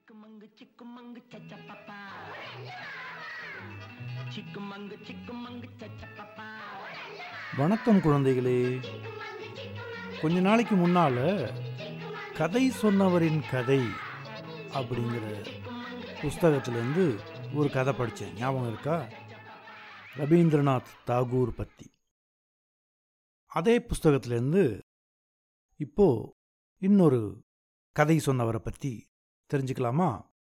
சிக்குமங்கு சிக்குமங்கு சச்சப்பப்பா சிக்குமங்கு சிக்குமங்கு சச்சப்பப்பா. வணக்கம் குழந்தைகளே. கொஞ்ச நாளைக்கு முன்னால் கதை சொன்னவரின் கதை அப்படிங்கிற புஸ்தகத்திலேருந்து ஒரு கதை படித்தேன். ஞாபகம் இருக்கா? ரவீந்திரநாத் தாகூர் பற்றி. அதே புஸ்தகத்திலேருந்து இப்போது இன்னொரு கதை சொன்னவரை பற்றி தெரிஞ்சுக்கலாமா?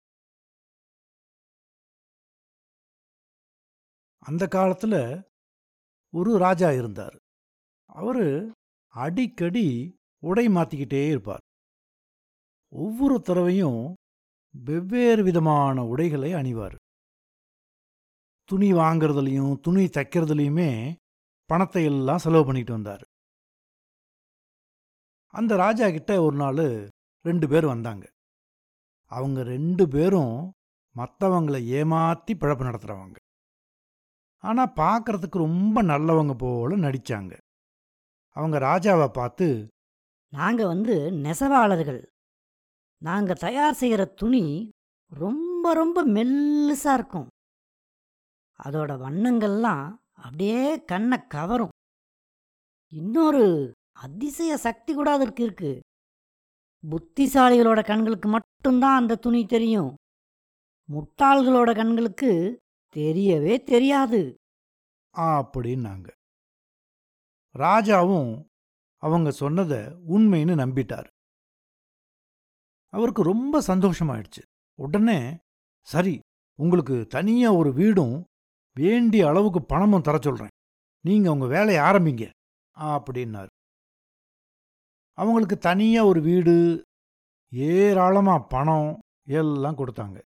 அந்த காலத்தில் ஒரு ராஜா இருந்தார். அவர் அடிக்கடி உடை மாற்றிக்கிட்டே இருப்பார். ஒவ்வொரு தடவையும் வெவ்வேறு விதமான உடைகளை அணிவார். துணி வாங்கிறதுலையும் துணி தைக்கிறதுலையுமே பணத்தை எல்லாம் செலவு பண்ணிட்டு வந்தார். அந்த ராஜா கிட்ட ஒரு நாள் 2 பேர் வந்தாங்க. அவங்க 2 பேரும் மற்றவங்களை ஏமாற்றி பிழப்பு நடத்துகிறவங்க. ஆனால் பார்க்கறதுக்கு ரொம்ப நல்லவங்க போல நடித்தாங்க. அவங்க ராஜாவை பார்த்து, நாங்கள் நெசவாளர்கள். நாங்கள் தயார் செய்கிற துணி ரொம்ப ரொம்ப மெல்லுசாக இருக்கும். அதோட வண்ணங்கள்லாம் அப்படியே கண்ணை கவரும். இன்னொரு அதிசய சக்தி கூட அதற்கு இருக்கு. புத்திசாலிகளோட கண்களுக்கு மட்டும்தான் அந்த துணி தெரியும். முட்டாள்களோட கண்களுக்கு தெரியவே தெரியாது அப்படின்னாங்க. ராஜாவும் அவங்க சொன்னதை உண்மைன்னு நம்பிட்டார். அவருக்கு ரொம்ப சந்தோஷமாயிடுச்சு. உடனே, சரி, உங்களுக்கு தனியாக ஒரு வீடும் வேண்டிய அளவுக்கு பணமும் தர சொல்கிறேன், நீங்கள் உங்கள் வேலையை ஆரம்பிங்க அப்படின்னார். அவங்களுக்கு தனியாக ஒரு வீடு, ஏராளமாக பணம் எல்லாம் கொடுத்தாங்க.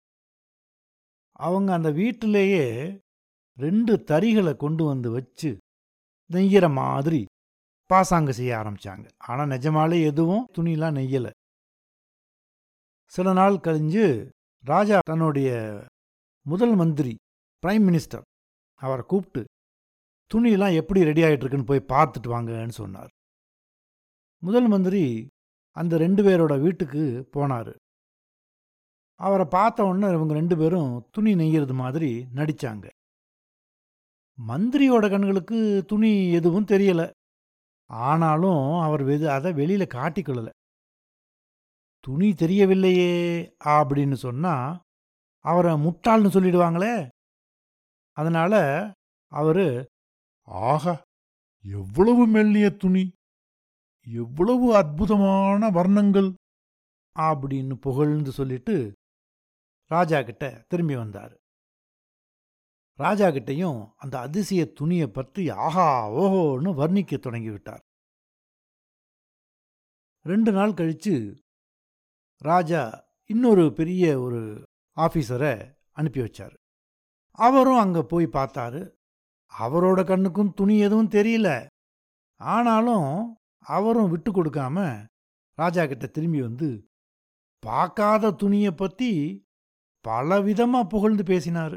அவங்க அந்த வீட்டிலேயே 2 தறிகளை கொண்டு வந்து வச்சு நெய்கிற மாதிரி பாசாங்கு செய்ய ஆரம்பித்தாங்க. ஆனால் நிஜமாலே எதுவும் துணிலாம் நெய்யலை. சில நாள் கழிஞ்சு ராஜா தன்னுடைய முதல் மந்திரி, பிரைம் மினிஸ்டர், அவரை கூப்பிட்டு துணியெல்லாம் எப்படி ரெடி ஆகிட்டுருக்குன்னு போய் பார்த்துட்டு வாங்கன்னு சொன்னார். முதல் மந்திரி அந்த 2 பேரோட வீட்டுக்கு போனார். அவரை பார்த்த உடனே இவங்க 2 பேரும் துணி நெய்கிறது மாதிரி நடித்தாங்க. மந்திரியோட கண்களுக்கு துணி எதுவும் தெரியலை. ஆனாலும் அவர் அதை வெளியில் காட்டிக்கொள்ளலை. துணி தெரியவில்லையே அப்படின்னு சொன்னால் அவரை முட்டாள்னு சொல்லிடுவாங்களே. அதனால் அவர், ஆஹா, எவ்வளவு மெல்லிய துணி, எவ்வளவு அற்புதமான வர்ணங்கள் அப்படின்னு புகழ்ந்து சொல்லிட்டு ராஜா கிட்ட திரும்பி வந்தார். ராஜா கிட்டையும் அந்த அதிசய துணியை பற்றி ஆஹா ஓஹோன்னு வர்ணிக்க தொடங்கிவிட்டார். 2 நாள் கழிச்சு ராஜா இன்னொரு பெரிய ஒரு ஆஃபீஸரை அனுப்பி வச்சார். அவரும் அங்கே போய் பார்த்தாரு. அவரோட கண்ணுக்கும் துணி எதுவும் தெரியல. ஆனாலும் அவரும் விட்டு கொடுக்காம ராஜா கிட்ட திரும்பி வந்து பார்க்காத துணியை பற்றி பலவிதமாக புகழ்ந்து பேசினார்.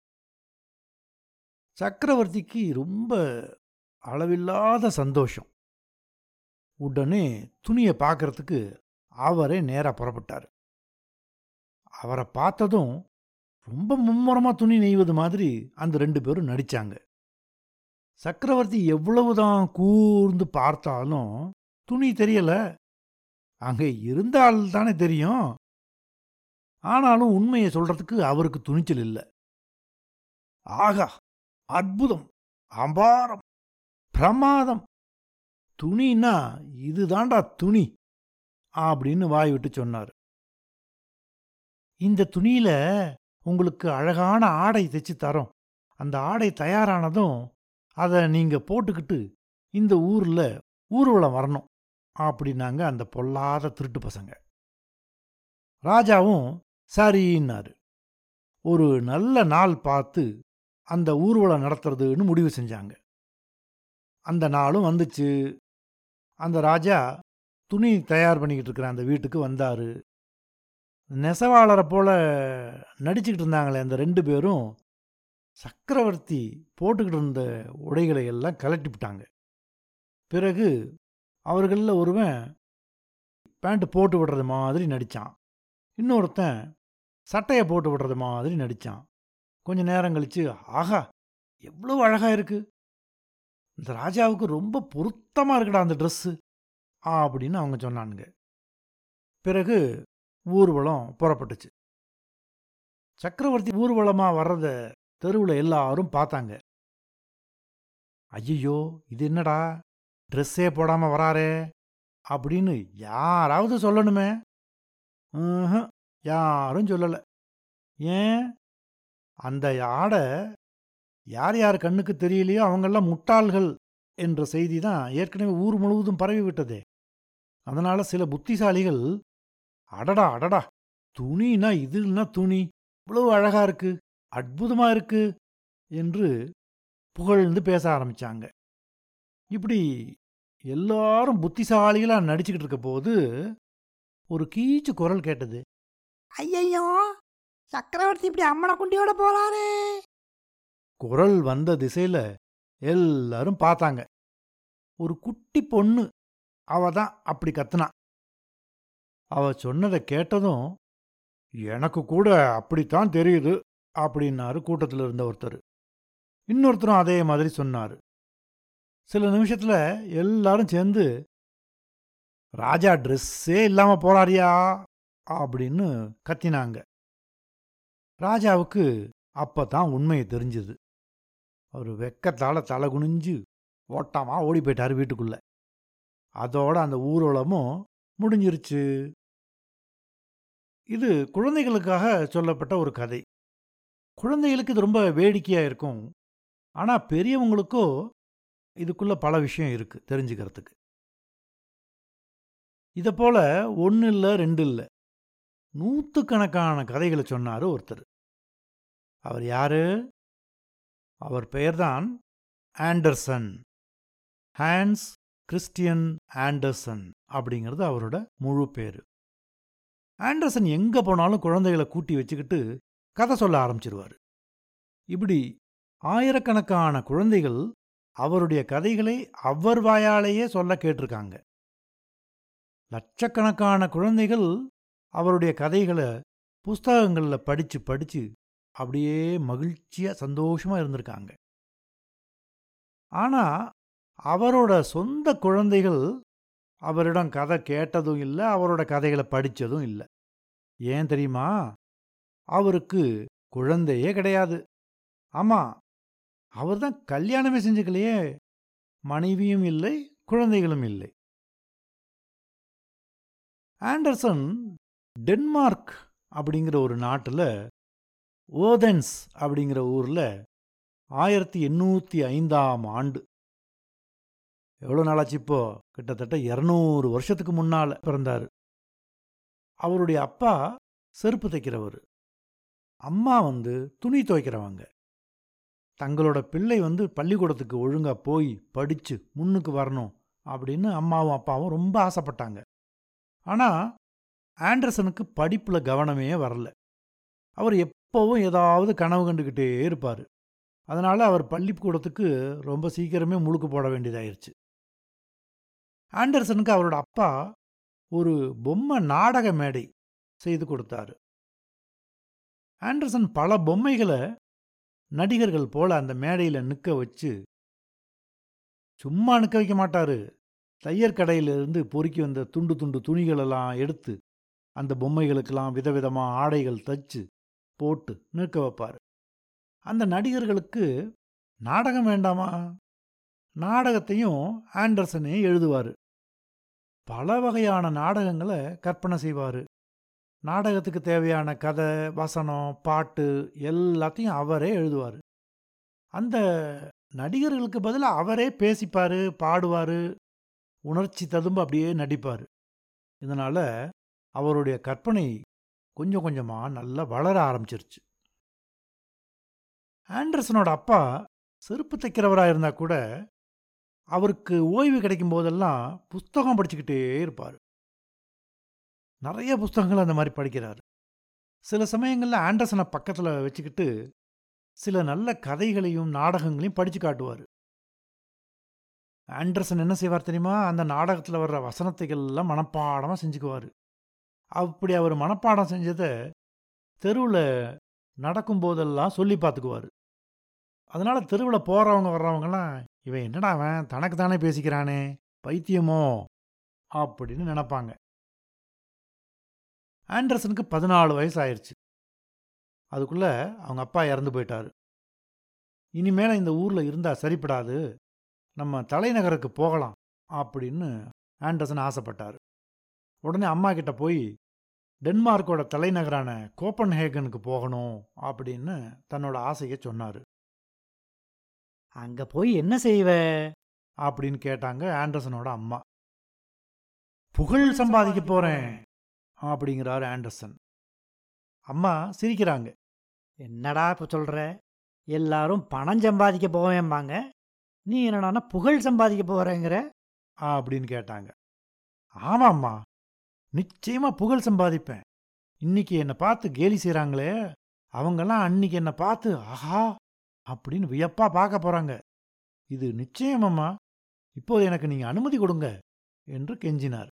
சக்கரவர்த்திக்கு ரொம்ப அளவில்லாத சந்தோஷம். உடனே துணியை பார்க்கறதுக்கு அவரே நேராக புறப்பட்டார். அவரை பார்த்ததும் ரொம்ப மும்முரமாக துணி நெய்வது மாதிரி அந்த 2 பேரும் நடித்தாங்க. சக்கரவர்த்தி எவ்வளவுதான் கூர்ந்து பார்த்தாலும் துணி தெரியலை. அங்கே இருந்தால் தானே தெரியும். ஆனாலும் உண்மையை சொல்றதுக்கு அவருக்கு துணிச்சல் இல்லை. ஆகா, அற்புதம், அபாரம், பிரமாதம், துணின்னா இதுதாண்டா துணி அப்படின்னு வாய் விட்டு சொன்னார். இந்த துணியில உங்களுக்கு அழகான ஆடை தைச்சு தரோம். அந்த ஆடை தயாரானதும் அதை நீங்க போட்டுக்கிட்டு இந்த ஊர்ல ஊர்வலம் வரணும் அப்படின்னாங்க அந்த பொல்லாத திருட்டு பசங்க. ராஜாவும் சரின்னாரு. ஒரு நல்ல நாள் பார்த்து அந்த ஊர்வலம் நடத்துறதுன்னு முடிவு செஞ்சாங்க. அந்த நாளும் வந்துச்சு. அந்த ராஜா துணி தயார் பண்ணிக்கிட்டு இருக்கிற அந்த வீட்டுக்கு வந்தார். நெசவாளரை போல நடிச்சுக்கிட்டு இருந்தாங்களே அந்த 2 பேரும் சக்கரவர்த்தி போட்டுக்கிட்டு இருந்த உடைகளை எல்லாம் கலட்டிவிட்டாங்க. பிறகு அவர்களில் ஒருவன் பேண்ட் போட்டு விடுறது மாதிரி நடித்தான். இன்னொருத்தன் சட்டையை போட்டு விடுறது மாதிரி நடிச்சான். கொஞ்ச நேரம் கழிச்சு, ஆஹா எவ்வளோ அழகா இருக்கு, இந்த ராஜாவுக்கு ரொம்ப பொருத்தமா இருக்குடா அந்த ட்ரெஸ்ஸு அப்படின்னு அவங்க சொன்னானுங்க. பிறகு ஊர்வலம் புறப்பட்டுச்சு. சக்கரவர்த்தி ஊர்வலமா வர்றத தெருவில் எல்லாரும் பார்த்தாங்க. ஐயோ இது என்னடா ட்ரெஸ்ஸே போடாம வராரே அப்படின்னு யாராவது சொல்லணுமே. யாரும் சொல்லலை. ஏன், அந்த ஆடை யார் யார் கண்ணுக்கு தெரியலையோ அவங்கெல்லாம் முட்டாள்கள் என்ற செய்தி தான் ஏற்கனவே ஊர் முழுவதும் பரவி விட்டதே. அதனால சில புத்திசாலிகள், அடடா அடடா, துணினா இதுன்னா துணி, இவ்வளவு அழகா இருக்கு, அற்புதமா இருக்கு என்று புகழ்ந்து பேச ஆரம்பிச்சாங்க. இப்படி எல்லாரும் புத்திசாலிகளா நடிச்சுக்கிட்டு இருக்க போது ஒரு கீச்சு குரல் கேட்டது. ஐயையோ, சக்கரவர்த்தி இப்படி அம்மனை குண்டியோட போறாரு. குரல் வந்த திசையில எல்லாரும் பார்த்தாங்க. ஒரு குட்டி பொண்ணு, அவ தான் அப்படி கத்துனா. அவ சொன்னதை கேட்டதும், எனக்கு கூட அப்படித்தான் தெரியுது அப்படின்னாரு கூட்டத்தில் இருந்த ஒருத்தர். இன்னொருத்தரும் அதே மாதிரி சொன்னாரு. சில நிமிஷத்துல எல்லாரும் சேர்ந்து, ராஜா ட்ரெஸ்ஸே இல்லாம போறாரியா அப்படின்னு கத்தினாங்க. ராஜாவுக்கு அப்பதான் உண்மையை தெரிஞ்சது. அவர் வெக்கத்தால தலை குனிஞ்சு ஓட்டமா ஓடி போயிட்டாரு வீட்டுக்குள்ள. அதோட அந்த ஊர்வலமும் முடிஞ்சிருச்சு. இது குழந்தைகளுக்காக சொல்லப்பட்ட ஒரு கதை. குழந்தைகளுக்கு இது ரொம்ப வேடிக்கையா இருக்கும். ஆனா பெரியவங்களுக்கோ இதுக்குள்ள பல விஷயம் இருக்கு தெரிஞ்சுக்கிறதுக்கு. இதை போல ஒன்று இல்லை ரெண்டு இல்லை, நூற்றுக்கணக்கான கதைகளை சொன்னார் ஒருத்தர். அவர் யாரு? அவர் பெயர்தான் ஆண்டர்சன். ஹான்ஸ் கிறிஸ்டியன் ஆண்டர்சன் அப்படிங்கிறது அவரோட முழு பேர். ஆண்டர்சன் எங்க போனாலும் குழந்தைகளை கூட்டி வச்சுக்கிட்டு கதை சொல்ல ஆரம்பிச்சிருவார். இப்படி ஆயிரக்கணக்கான குழந்தைகள் அவருடைய கதைகளை அவர் வாயாலேயே சொல்ல கேட்டிருக்காங்க. லட்சக்கணக்கான குழந்தைகள் அவருடைய கதைகளை புஸ்தகங்களில் படிச்சு படிச்சு அப்படியே மகிழ்ச்சியா சந்தோஷமா இருந்திருக்காங்க. ஆனா அவரோட சொந்த குழந்தைகள் அவரிடம் கதை கேட்டதும் இல்லை, அவரோட கதைகளை படித்ததும் இல்லை. ஏன் தெரியுமா? அவருக்கு குழந்தையே கிடையாது. ஆமா, அவர் தான் கல்யாணமே செஞ்சுக்கலையே. மனைவியும் இல்லை, குழந்தைகளும் இல்லை. ஆண்டர்சன் டென்மார்க் அப்படிங்கிற ஒரு நாட்டில் ஓதென்ஸ் அப்படிங்கிற ஊரில் 1805 எவ்வளோ நாளாச்சு இப்போ, கிட்டத்தட்ட 200 வருஷத்துக்கு முன்னால் பிறந்தார். அவருடைய அப்பா செருப்பு தைக்கிறவர், அம்மா துணி துவைக்கிறவங்க. தங்களோட பிள்ளை பள்ளிக்கூடத்துக்கு ஒழுங்கா போய் படிச்சு முன்னுக்கு வரணும் அப்படின்னு அம்மாவும் அப்பாவும் ரொம்ப ஆசைப்பட்டாங்க. ஆனால் ஆண்டர்சனுக்கு படிப்பில் கவனமே வரல. அவர் எப்போவும் ஏதாவது கனவு கண்டுக்கிட்டே இருப்பார். அதனால் அவர் பள்ளிக்கூடத்துக்கு ரொம்ப சீக்கிரமே முழுக்கு போட வேண்டியதாயிருச்சு. ஆண்டர்சனுக்கு அவரோட அப்பா ஒரு பொம்மை நாடக மேடை செய்து கொடுத்தாரு. ஆண்டர்சன் பல பொம்மைகளை நடிகர்கள் போல அந்த மேடையில் நிற்க வச்சு, சும்மா நிற்க வைக்க மாட்டாரு, தையர் கடையிலிருந்து பொறுக்கி வந்த துண்டு துண்டு துணிகளெல்லாம் எடுத்து அந்த பொம்மைகளுக்கெல்லாம் விதவிதமாக ஆடைகள் தச்சு போட்டு நிற்க வைப்பார். அந்த நடிகர்களுக்கு நாடகம் வேண்டாமா? நாடகத்தையும் ஆண்டர்சனே எழுதுவார். பல வகையான நாடகங்களை கற்பனை செய்வார். நாடகத்துக்கு தேவையான கதை, வசனம், பாட்டு எல்லாத்தையும் அவரே எழுதுவார். அந்த நடிகர்களுக்கு பதிலாக அவரே பேசிப்பார், பாடுவார், உணர்ச்சி ததும்ப அப்படியே நடிப்பார். இதனால் அவருடைய கற்பனை கொஞ்சம் கொஞ்சமாக நல்லா வளர ஆரம்பிச்சிருச்சு. ஆண்டர்சனோட அப்பா செருப்பு தைக்கிறவராக இருந்தால் கூட அவருக்கு ஓய்வு கிடைக்கும் போதெல்லாம் புஸ்தகம் படிச்சுக்கிட்டே இருப்பார். நிறைய புஸ்தகங்கள் அந்த மாதிரி படிக்கிறார். சில சமயங்களில் ஆண்டர்சனை பக்கத்தில் வச்சுக்கிட்டு சில நல்ல கதைகளையும் நாடகங்களையும் படித்து காட்டுவார். ஆண்டர்சன் என்ன செய்வார் தெரியுமா? அந்த நாடகத்தில் வர்ற வசனத்தைகள்லாம் மனப்பாடமாக செஞ்சுக்குவார். அப்படி அவர் மனப்பாடம் செஞ்சதை தெருவில் நடக்கும்போதெல்லாம் சொல்லி பார்த்துக்குவார். அதனால் தெருவில் போகிறவங்க வர்றவங்கலாம், இவன் என்னடா அவன் தனக்கு தானே பேசிக்கிறானே, பைத்தியமோ அப்படின்னு நினைப்பாங்க. ஆண்டர்சனுக்கு 14 வயசு ஆயிடுச்சு. அதுக்குள்ளே அவங்க அப்பா இறந்து போயிட்டார். இனிமேல் இந்த ஊரில் இருந்தால் சரிப்படாது, நம்ம தலைநகருக்கு போகலாம் அப்படின்னு ஆண்டர்சன் ஆசைப்பட்டார். உடனே அம்மா கிட்ட போய் டென்மார்க்கோட தலைநகரான கோப்பன்ஹேகனுக்கு போகணும் அப்படின்னு தன்னோட ஆசையை சொன்னார். அங்க போய் என்ன செய்வ? அப்படின்னு கேட்டாங்க ஆண்டர்சனோட அம்மா. புகழ் சம்பாதிக்க போறேன் அப்படிங்கிறாரு ஆண்டர்சன். அம்மா சிரிக்கிறாங்க. என்னடா இப்ப சொல்ற? எல்லாரும் பணம் சம்பாதிக்க போவேம்பாங்க, நீ என்னடான்னா புகழ் சம்பாதிக்க போறேங்கிற? அப்படின்னு கேட்டாங்க. ஆமாம்மா, நிச்சயமா புகழ் சம்பாதிப்பேன். இன்னைக்கு என்னை பார்த்து கேலி செய்கிறாங்களே, அவங்கெல்லாம் அன்னைக்கு என்னை பார்த்து ஆஹா அப்படின்னு வியப்பா பார்க்க போறாங்க. இது நிச்சயமாம்மா, இப்போது எனக்கு நீங்க அனுமதி கொடுங்க என்று கெஞ்சினார்.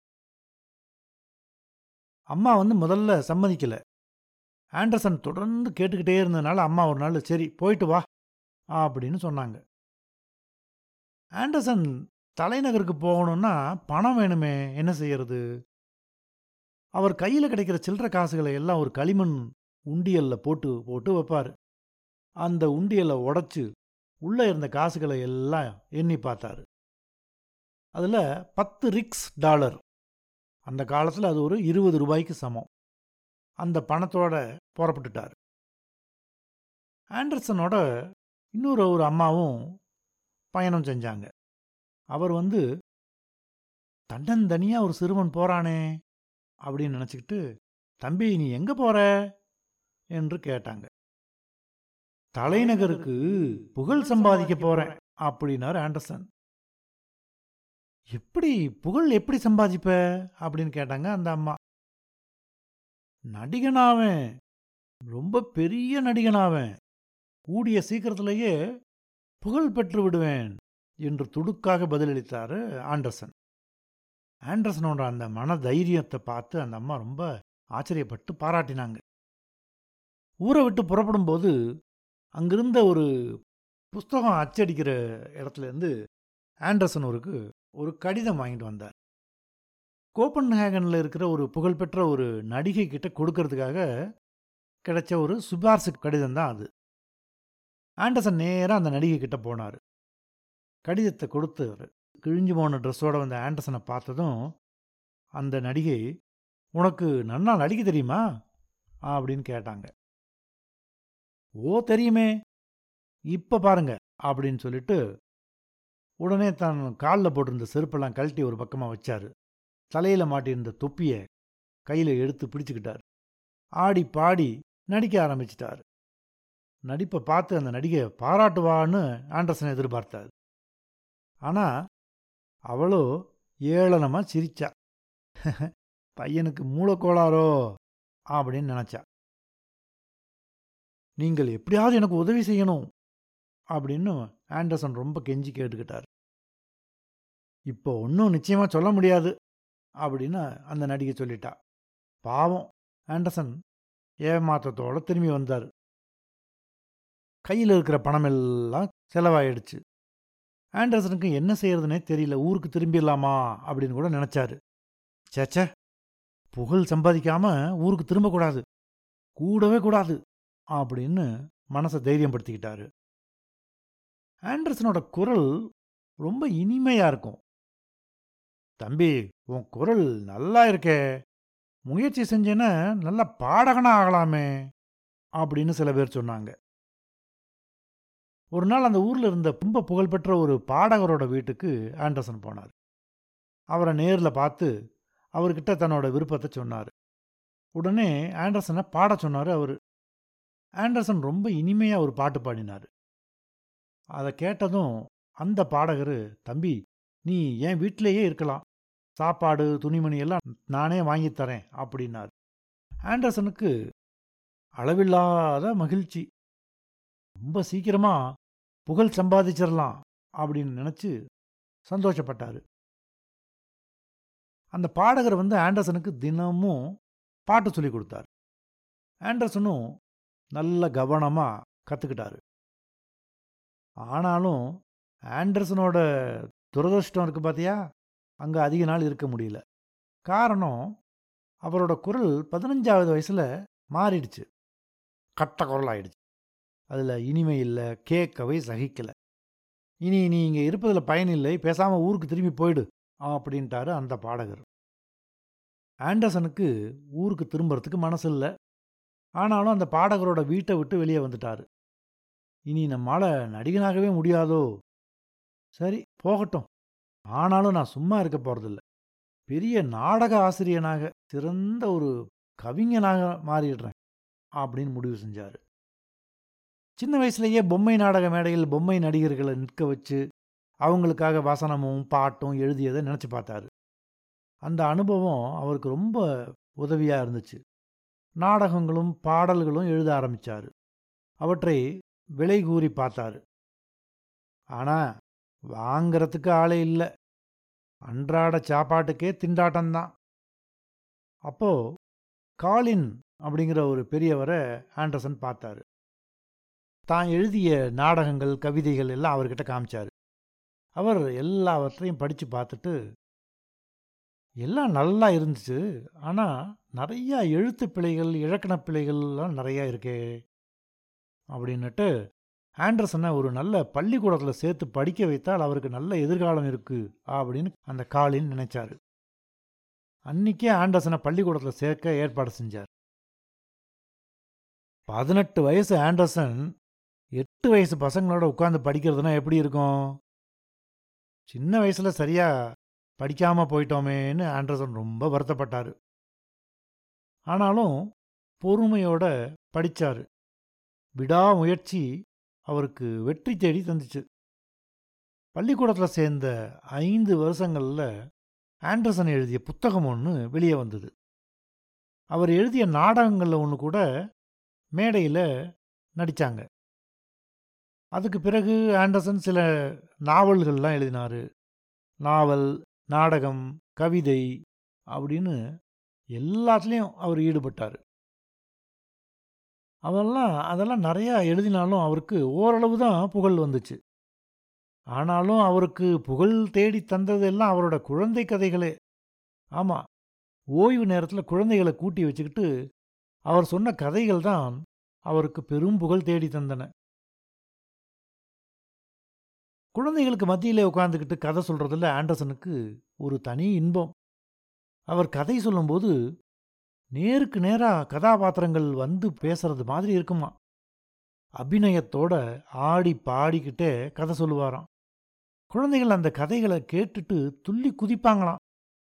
அம்மா முதல்ல சம்மதிக்கல. ஆண்டர்சன் தொடர்ந்து கேட்டுக்கிட்டே இருந்ததுனால அம்மா ஒரு நாள் சரி போயிட்டு வா அப்படின்னு சொன்னாங்க. ஆண்டர்சன் தலைநகருக்கு போகணும்னா பணம் வேணுமே, என்ன செய்யறது? அவர் கையில் கிடைக்கிற சில்லற காசுகளை எல்லாம் ஒரு களிமண் உண்டியல்ல போட்டு போட்டு வைப்பார். அந்த உண்டியலை உடைச்சு உள்ளே இருந்த காசுகளை எல்லாம் எண்ணி பார்த்தாரு. அதில் 10 ரிக்ஸ் டாலர், அந்த காலத்தில் அது ஒரு 20 ரூபாய்க்கு சமம். அந்த பணத்தோட புறப்பட்டுட்டார். ஆண்டர்சனோட இன்னொரு ஒரு அம்மாவும் பயணம் செஞ்சாங்க. அவர் தன்னந்தனியாக ஒரு சிறுவன் போறானே அப்படின்னு நினச்சிக்கிட்டு, தம்பி நீ எங்கே போற என்று கேட்டாங்க. தலைநகருக்கு புகழ் சம்பாதிக்க போறேன் அப்படின்னாரு ஆண்டர்சன். எப்படி புகழ் எப்படி சம்பாதிப்ப அப்படின்னு கேட்டாங்க அந்த அம்மா. நடிகனாவேன், ரொம்ப பெரிய நடிகனாவேன், கூடிய சீக்கிரத்திலேயே புகழ் பெற்று விடுவேன் என்று துடுக்காக பதிலளித்தாரு ஆண்டர்சன். ஆண்டர்சனோட அந்த மன தைரியத்தை பார்த்து அந்த அம்மா ரொம்ப ஆச்சரியப்பட்டு பாராட்டினாங்க. ஊரை விட்டு புறப்படும் போது அங்கிருந்த ஒரு புஸ்தகம் அச்சடிக்கிற இடத்துலேருந்து ஆண்டர்சன் ஒரு கடிதம் வாங்கிட்டு வந்தார். கோப்பன்ஹேகனில் இருக்கிற ஒரு புகழ்பெற்ற ஒரு நடிகை கிட்ட கொடுக்கறதுக்காக கிடைச்ச ஒரு சிபார்சு கடிதம் தான் அது. ஆண்டர்சன் நேராக அந்த நடிகை கிட்ட போனார். கடிதத்தை கொடுத்தாரு. கிழிஞ்சு போன ட்ரெஸ்ஸோட வந்த ஆண்டர்சனை பார்த்ததும் அந்த நடிகை, உனக்கு நன்னா நடிக்க தெரியுமா அப்படின்னு கேட்டாங்க. ஓ தெரியுமே, இப்போ பாருங்க அப்படின்னு சொல்லிட்டு உடனே தான் காலில் போட்டிருந்த செருப்பெல்லாம் கழட்டி ஒரு பக்கமாக வச்சாரு. தலையில் மாட்டியிருந்த தொப்பியை கையில் எடுத்து பிடிச்சுக்கிட்டார். ஆடி பாடி நடிக்க ஆரம்பிச்சிட்டார். நடிப்பை பார்த்து அந்த நடிகை பாராட்டுவான்னு ஆண்டர்சன் எதிர்பார்த்தார். ஆனால் அவளோ ஏளனமாக சிரிச்சா. பையனுக்கு மூளைக்கோளாரோ அப்படின்னு நினச்சா. நீங்கள் எப்படியாவது எனக்கு உதவி செய்யணும் அப்படின்னு ஆண்டர்சன் ரொம்ப கெஞ்சி கேட்டுக்கிட்டார். இப்போ ஒன்றும் நிச்சயமாக சொல்ல முடியாது அப்படின்னு அந்த நடிகை சொல்லிட்டா. பாவம் ஆண்டர்சன் ஏமாற்றத்தோடு திரும்பி வந்தார். கையில் இருக்கிற பணமெல்லாம் செலவாயிடுச்சு. ஆண்டர்சனுக்கு என்ன செய்யறதுனே தெரியல. ஊருக்கு திரும்பிடலாமா அப்படின்னு கூட நினச்சாரு. சேச்சே, புகழ் சம்பாதிக்காம ஊருக்கு திரும்பக்கூடாது, கூடவே கூடாது அப்படின்னு மனசை தைரியப்படுத்திக்கிட்டாரு. ஆண்டர்சனோட குரல் ரொம்ப இனிமையா இருக்கும். தம்பி உன் குரல் நல்லா இருக்கே, முயற்சி செஞ்சேன்னா நல்ல பாடகனா ஆகலாமே அப்படின்னு சில பேர் சொன்னாங்க. ஒரு நாள் அந்த ஊரில் இருந்த ரொம்ப புகழ்பெற்ற ஒரு பாடகரோட வீட்டுக்கு ஆண்டர்சன் போனார். அவரை நேரில் பார்த்து அவர்கிட்ட தன்னோட விருப்பத்தை சொன்னார். உடனே ஆண்டர்சனை பாட சொன்னார் அவர். ஆண்டர்சன் ரொம்ப இனிமையாக ஒரு பாட்டு பாடினார். அதை கேட்டதும் அந்த பாடகர், தம்பி நீ என் வீட்டிலேயே இருக்கலாம், சாப்பாடு துணிமணி எல்லாம் நானே வாங்கித்தரேன் அப்படின்னார். ஆண்டர்சனுக்கு அளவில்லாத மகிழ்ச்சி. ரொம்ப சீக்கிரமா புகழ் சம்பாதிச்சிடலாம் அப்படின்னு நினச்சி சந்தோஷப்பட்டார். அந்த பாடகர் ஆண்டர்சனுக்கு தினமும் பாட்டு சொல்லி கொடுத்தார். ஆண்டர்சனும் நல்ல கவனமாக கற்றுக்கிட்டாரு. ஆனாலும் ஆண்டர்சனோட துரதிர்ஷ்டம் இருக்குது பார்த்தியா, அங்கே அதிக நாள் இருக்க முடியல. காரணம், அவரோட குரல் 15வது வயசில் மாறிடுச்சு. கட்ட குரல் ஆயிடுச்சு. அதில் இனிமை இல்லை, கேட்கவே சகிக்கலை. இனி நீ இங்கே இருப்பதில் பயனில்லை, பேசாமல் ஊருக்கு திரும்பி போயிடு அப்படின்ட்டாரு அந்த பாடகர். ஆண்டர்சனுக்கு ஊருக்கு திரும்புறதுக்கு மனசு இல்லை. ஆனாலும் அந்த பாடகரோட வீட்டை விட்டு வெளியே வந்துட்டார். இனி நம்மால் நடிகனாகவே முடியாதோ? சரி போகட்டும், ஆனாலும் நான் சும்மா இருக்க போகிறதில்ல, பெரிய நாடக ஆசிரியனாக, சிறந்த ஒரு கவிஞனாக மாறிடுறேன் அப்படின்னு முடிவு செஞ்சார். சின்ன வயசுலேயே பொம்மை நாடக மேடையில் பொம்மை நடிகர்களை நிற்க வச்சு அவங்களுக்காக வசனமும் பாட்டும் எழுதியதை நினச்சி பார்த்தாரு. அந்த அனுபவம் அவருக்கு ரொம்ப உதவியாக இருந்துச்சு. நாடகங்களும் பாடல்களும் எழுத ஆரம்பித்தார். அவற்றை விலை கூறி பார்த்தாரு. ஆனால் வாங்கிறதுக்கு ஆளே இல்லை. அன்றாட சாப்பாட்டுக்கே திண்டாட்டம்தான். அப்போது காலின் அப்படிங்கிற ஒரு பெரியவரை ஆண்டர்சன் பார்த்தாரு. தான் எழுதிய நாடகங்கள், கவிதைகள் எல்லாம் அவர்கிட்ட காமிச்சார். அவர் எல்லாவற்றையும் படித்து பார்த்துட்டு, எல்லாம் நல்லா இருந்துச்சு, ஆனால் நிறையா எழுத்து பிழைகள், இலக்கண பிழைகள்லாம் நிறையா இருக்கே அப்படின்னுட்டு ஆண்டர்சனை ஒரு நல்ல பள்ளிக்கூடத்தில் சேர்த்து படிக்க வைத்தால் அவருக்கு நல்ல எதிர்காலம் இருக்குது அப்படின்னு அந்த காலின் நினைச்சாரு. அன்றைக்கே ஆண்டர்சனை பள்ளிக்கூடத்தில் சேர்க்க ஏற்பாடு செஞ்சார். 18 வயசு ஆண்டர்சன் 8 வயசு பசங்களோட உட்காந்து படிக்கிறதுனா எப்படி இருக்கும்? சின்ன வயசில் சரியாக படிக்காமல் போயிட்டோமேன்னு ஆண்டர்சன் ரொம்ப வருத்தப்பட்டார். ஆனாலும் பொறுமையோட படித்தார். விடாமுயற்சி அவருக்கு வெற்றி தேடி தந்துச்சு. பள்ளிக்கூடத்தில் சேர்ந்த 5 வருஷங்களில் ஆண்டர்சன் எழுதிய புத்தகம் ஒன்று வெளியே வந்தது. அவர் எழுதிய நாடகங்களில் ஒன்று கூட மேடையில் நடித்தாங்க. அதுக்கு பிறகு ஆண்டர்சன் சில நாவல்கள்லாம் எழுதினார். நாவல், நாடகம், கவிதை அப்படின்னு எல்லாத்துலேயும் அவர் ஈடுபட்டார். அதெல்லாம் நிறையா எழுதினாலும் அவருக்கு ஓரளவு தான் புகழ் வந்துச்சு. ஆனாலும் அவருக்கு புகழ் தேடி தந்ததெல்லாம் அவரோட குழந்தை கதைகளே. ஆமாம், ஓய்வு நேரத்தில் குழந்தைகளை கூட்டி வச்சுக்கிட்டு அவர் சொன்ன கதைகள் தான் அவருக்கு பெரும் புகழ் தேடி தந்தன. குழந்தைகளுக்கு மத்தியிலே உட்காந்துக்கிட்டு கதை சொல்கிறதுல ஆண்டர்சனுக்கு ஒரு தனி இன்பம். அவர் கதை சொல்லும்போது நேருக்கு நேராக கதாபாத்திரங்கள் வந்து பேசுறது மாதிரி இருக்குமா. அபிநயத்தோட ஆடி பாடிக்கிட்டே கதை சொல்லுவாராம். குழந்தைகள் அந்த கதைகளை கேட்டுட்டு துள்ளி குதிப்பாங்களாம்.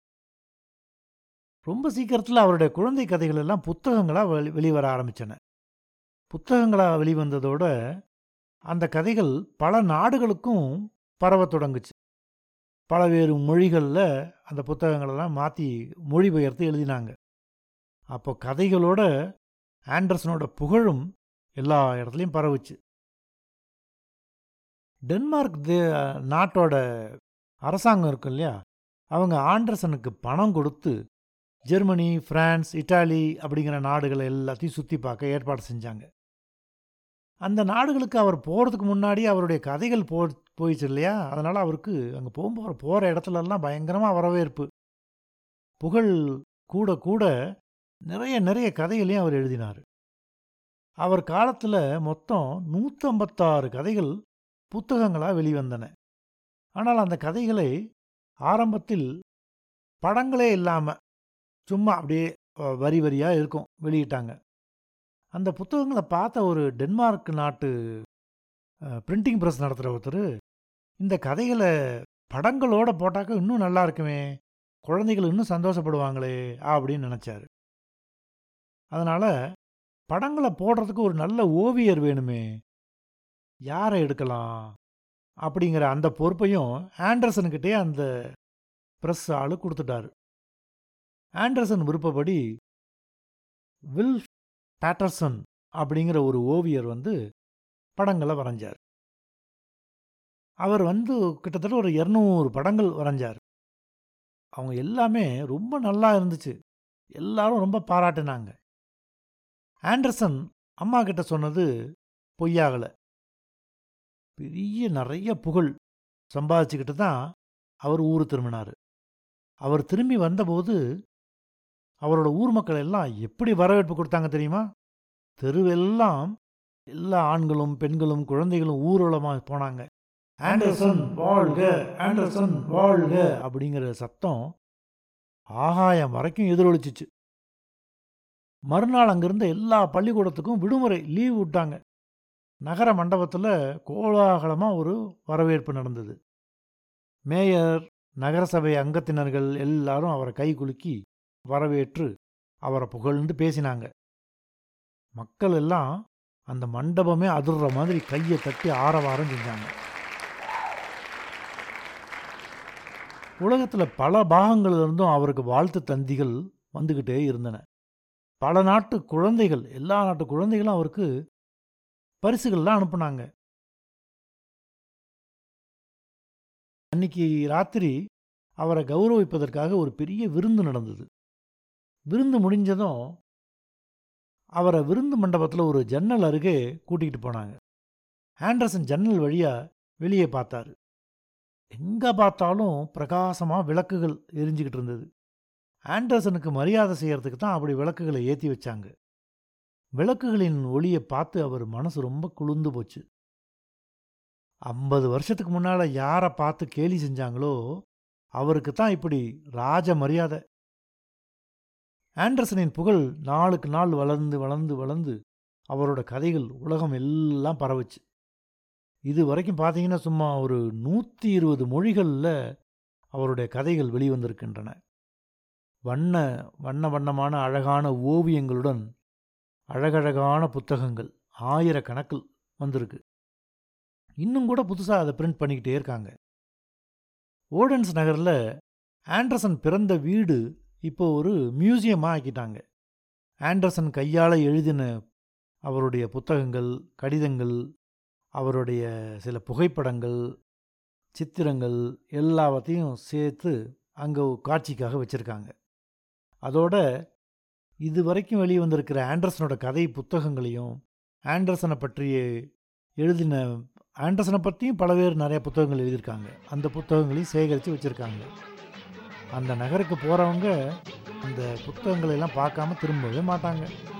ரொம்ப சீக்கிரத்தில் அவருடைய குழந்தை கதைகள் எல்லாம் புத்தகங்களாக வெளிவர ஆரம்பித்தன. புத்தகங்களாக வெளிவந்ததோட அந்த கதைகள் பல நாடுகளுக்கும் பரவ தொடங்குச்சு. பலவேறு மொழிகளில் அந்த புத்தகங்களெல்லாம் மாற்றி மொழிபெயர்த்து எழுதினாங்க. அப்போ கதைகளோட ஆண்டர்சனோட புகழும் எல்லா இடத்துலையும் பரவுச்சு. டென்மார்க் நாட்டோட அரசாங்கம் இருக்கும் இல்லையா, அவங்க ஆண்டர்சனுக்கு பணம் கொடுத்து ஜெர்மனி, பிரான்ஸ், இட்டாலி அப்படிங்கிற நாடுகளை எல்லாத்தையும் சுற்றி பார்க்க ஏற்பாடு செஞ்சாங்க. அந்த நாடுகளுக்கு அவர் போகிறதுக்கு முன்னாடி அவருடைய கதைகள் போயிடுச்சு இல்லையா, அதனால் அவருக்கு அங்கே போகிற இடத்துலலாம் பயங்கரமாக வரவேற்பு. புகழ் கூட கூட நிறைய கதைகளையும் அவர் எழுதினார். அவர் காலத்தில் மொத்தம் 156 கதைகள் புத்தகங்களாக வெளிவந்தன. ஆனால் அந்த கதைகளை ஆரம்பத்தில் படங்களே இல்லாமல் சும்மா அப்படியே வரி வரியாக இருக்கும், வெளியிட்டாங்க. அந்த புத்தகங்களை பார்த்த ஒரு டென்மார்க் நாட்டு பிரிண்டிங் ப்ரெஸ் நடத்துகிற ஒருத்தர், இந்த கதைகளை படங்களோடு போட்டாக்க இன்னும் நல்லா இருக்குமே, குழந்தைகள் இன்னும் சந்தோஷப்படுவாங்களே அப்படின்னு நினச்சார். அதனால் படங்களை போடுறதுக்கு ஒரு நல்ல ஓவியர் வேணுமே, யாரை எடுக்கலாம் அப்படிங்கிற அந்த பொறுப்பையும் ஆண்டர்சனுக்கிட்டே அந்த ப்ரெஸ் ஆளு கொடுத்துட்டாரு. ஆண்டர்சன் விருப்பப்படி வில்ஃப் பேட்டர்சன் அப்படிங்கிற ஒரு ஓவியர் வந்து படங்களை வரைஞ்சார். அவர் வந்து கிட்டத்தட்ட ஒரு 200 படங்கள் வரைஞ்சார். அவங்க எல்லாமே ரொம்ப நல்லா இருந்துச்சு, எல்லாரும் ரொம்ப பாராட்டினாங்க. ஆண்டர்சன் அம்மா கிட்ட சொன்னது பொய்யாகலை. பெரிய நிறைய புகழ் சம்பாதிச்சுக்கிட்டு தான் அவர் ஊர் திரும்பினார். அவர் திரும்பி வந்தபோது அவரோட ஊர் மக்கள் எல்லாம் எப்படி வரவேற்பு கொடுத்தாங்க தெரியுமா? தெருவெல்லாம் எல்லா ஆண்களும் பெண்களும் குழந்தைகளும் ஊர்வலமாக போனாங்க. ஆண்டர்சன் வாழ்க, ஆண்டர்சன் வாழ்க அப்படிங்கிற சத்தம் ஆகாயம் வரைக்கும் எதிரொலிச்சிச்சு. மறுநாள் அங்கிருந்த எல்லா பள்ளிக்கூடத்துக்கும் விடுமுறை லீவ் விட்டாங்க. நகர மண்டபத்தில் கோலாகலமாக ஒரு வரவேற்பு நடந்தது. மேயர், நகரசபை அங்கத்தினர்கள் எல்லாரும் அவரை கை குலுக்கி வரவேற்று அவரை புகழ்ந்து பேசினாங்க. மக்கள் எல்லாம் அந்த மண்டபமே அதிர்ற மாதிரி கையை தட்டி ஆரவாரம் செஞ்சாங்க. உலகத்தில் பல பாகங்களிலிருந்தும் அவருக்கு வாழ்த்து தந்திகள் வந்துக்கிட்டே இருந்தன. பல நாட்டு குழந்தைகள், எல்லா நாட்டு குழந்தைகளும் அவருக்கு பரிசுகள்லாம் அனுப்புனாங்க. அன்னைக்கு ராத்திரி அவரை கௌரவிப்பதற்காக ஒரு பெரிய விருந்து நடந்தது. விருந்து முடிஞ்சதும் அவரை விருந்து மண்டபத்தில் ஒரு ஜன்னல் அருகே கூட்டிகிட்டு போனாங்க. ஆண்டர்சன் ஜன்னல் வழியாக வெளியே பார்த்தாரு. எங்கே பார்த்தாலும் பிரகாசமாக விளக்குகள் எரிஞ்சுக்கிட்டு இருந்தது. ஆண்டர்சனுக்கு மரியாதை செய்யறதுக்கு தான் அப்படி விளக்குகளை ஏற்றி வச்சாங்க. விளக்குகளின் ஒளியை பார்த்து அவர் மனசு ரொம்ப குளிர்ந்து போச்சு. 50 வருஷத்துக்கு முன்னால் யாரை பார்த்து கேலி செஞ்சாங்களோ அவருக்கு தான் இப்படி ராஜ மரியாதை. ஆண்டர்சனின் புகழ் நாளுக்கு நாள் வளர்ந்து வளர்ந்து வளர்ந்து அவரோட கதைகள் உலகம் எல்லாம் பரவுச்சு. இது வரைக்கும் பார்த்தீங்கன்னா சும்மா ஒரு 120 மொழிகளில் அவருடைய கதைகள் வெளிவந்திருக்கின்றன. வண்ண வண்ண வண்ணமான அழகான ஓவியங்களுடன் அழகழகான புத்தகங்கள் ஆயிரக்கணக்கில் வந்திருக்கு. இன்னும் கூட புதுசாக அதை பிரிண்ட் பண்ணிக்கிட்டே இருக்காங்க. ஓடன்ஸ் நகரில் ஆண்டர்சன் பிறந்த வீடு இப்போ ஒரு மியூசியமாக ஆக்கிட்டாங்க. ஆண்டர்சன் கையால் எழுதின அவருடைய புத்தகங்கள், கடிதங்கள், அவருடைய சில புகைப்படங்கள், சித்திரங்கள் எல்லாவற்றையும் சேர்த்து அங்கே காட்சிக்காக வச்சுருக்காங்க. அதோட இது வரைக்கும் வெளியே வந்திருக்கிற ஆண்டர்சனோட கதை புத்தகங்களையும் ஆண்டர்சனை பற்றியும் பல பேர் நிறைய புத்தகங்கள் எழுதியிருக்காங்க. அந்த புத்தகங்களையும் சேகரித்து வச்சுருக்காங்க. அந்த நகருக்கு போகிறவங்க அந்த புத்தகங்களெல்லாம் பார்க்காம திரும்பவே மாட்டாங்க.